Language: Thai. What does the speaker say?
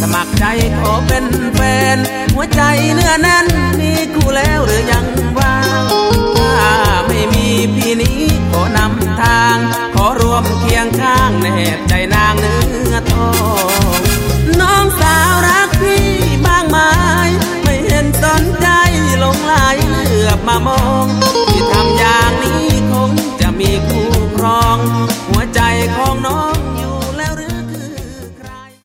มัครใจขอเป็นแฟนหัวใจเนื้อแน่นมีคู่แล้วหรือยังว่างถ้าไม่มีพี่นี้ขอนำทางขอร่วมเคียงข้างแนบใจนางเนื้อทองน้องสาวรักพี่บ้างไหมไม่เห็นสนใจหลงไหลเหลือบมามองที่ทำอย่างนี้คงจะมีคู่ครองหัวใจของน้อง